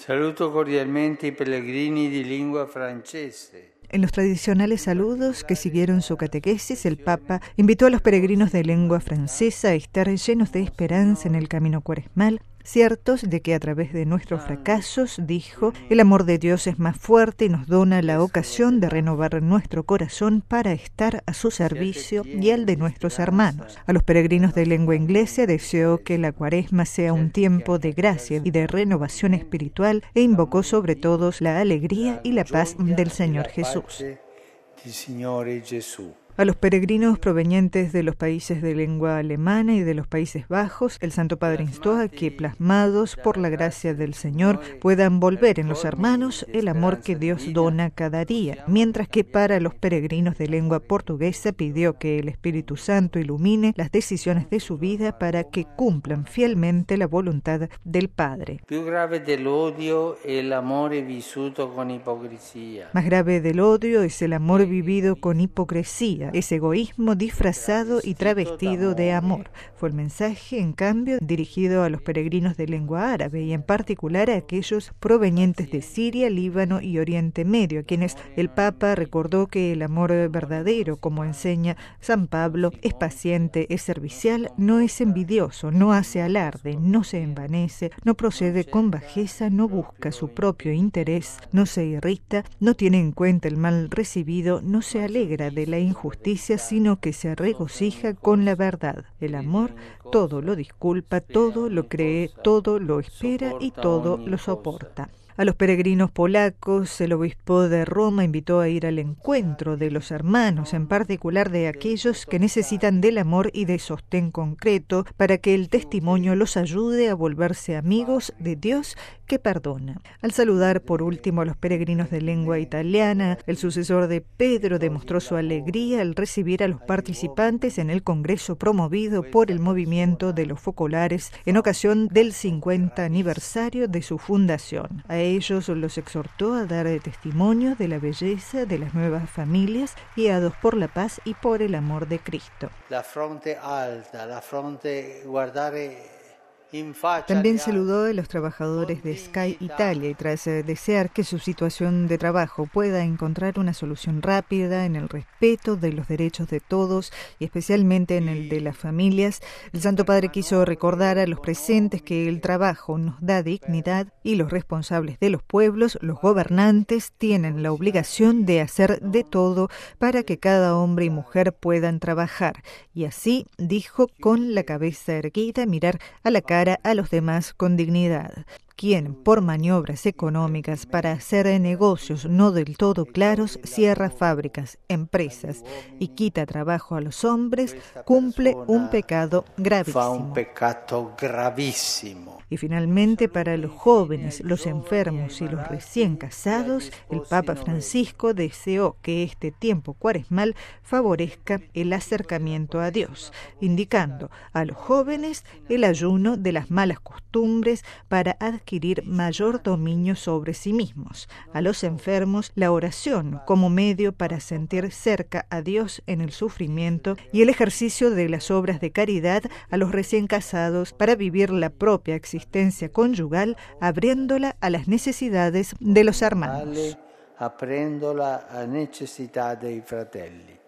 Saluto cordialmente i pellegrini di lingua francese. En los tradicionales saludos que siguieron su catequesis, el Papa invitó a los peregrinos de lengua francesa a estar llenos de esperanza en el camino cuaresmal, ciertos de que a través de nuestros fracasos, dijo, el amor de Dios es más fuerte y nos dona la ocasión de renovar nuestro corazón para estar a su servicio y al de nuestros hermanos. A los peregrinos de lengua inglesa deseó que la Cuaresma sea un tiempo de gracia y de renovación espiritual e invocó sobre todos la alegría y la paz del Señor Jesús. A los peregrinos provenientes de los países de lengua alemana y de los Países Bajos, el Santo Padre instó a que, plasmados por la gracia del Señor, puedan volver en los hermanos el amor que Dios dona cada día, mientras que para los peregrinos de lengua portuguesa pidió que el Espíritu Santo ilumine las decisiones de su vida para que cumplan fielmente la voluntad del Padre. Più grave dell'odio è l'amore vissuto con ipocrisia. Más grave del odio es el amor vivido con hipocresía. Es egoísmo disfrazado y travestido de amor. Fue el mensaje, en cambio, dirigido a los peregrinos de lengua árabe y en particular a aquellos provenientes de Siria, Líbano y Oriente Medio, a quienes el Papa recordó que el amor verdadero, como enseña San Pablo, es paciente, es servicial, no es envidioso, no hace alarde, no se envanece, no procede con bajeza, no busca su propio interés, no se irrita, no tiene en cuenta el mal recibido, no se alegra de la injusticia, sino que se regocija con la verdad. El amor todo lo disculpa, todo lo cree, todo lo espera y todo lo soporta. A los peregrinos polacos, el obispo de Roma invitó a ir al encuentro de los hermanos, en particular de aquellos que necesitan del amor y de sostén concreto, para que el testimonio los ayude a volverse amigos de Dios que perdona. Al saludar por último a los peregrinos de lengua italiana, el sucesor de Pedro demostró su alegría al recibir a los participantes en el congreso promovido por el movimiento de los focolares en ocasión del 50 aniversario de su fundación. A ellos los exhortó a dar testimonio de la belleza de las nuevas familias guiados por la paz y por el amor de Cristo. La fronte alta, la fronte guardare. También saludó a los trabajadores de Sky Italia y tras desear que su situación de trabajo pueda encontrar una solución rápida en el respeto de los derechos de todos y especialmente en el de las familias, el Santo Padre quiso recordar a los presentes que el trabajo nos da dignidad y los responsables de los pueblos, los gobernantes, tienen la obligación de hacer de todo para que cada hombre y mujer puedan trabajar. Y así, dijo, con la cabeza erguida, mirar a la cara a los demás con dignidad. Quien, por maniobras económicas para hacer negocios no del todo claros, cierra fábricas, empresas y quita trabajo a los hombres, cumple un pecado gravísimo. Y finalmente, para los jóvenes, los enfermos y los recién casados, el Papa Francisco deseó que este tiempo cuaresmal favorezca el acercamiento a Dios, indicando a los jóvenes el ayuno de las malas costumbres para adquirir mayor dominio sobre sí mismos, a los enfermos la oración como medio para sentir cerca a Dios en el sufrimiento y el ejercicio de las obras de caridad a los recién casados para vivir la propia existencia conyugal abriéndola a las necesidades de los hermanos. Aprendola a necessità dei fratelli.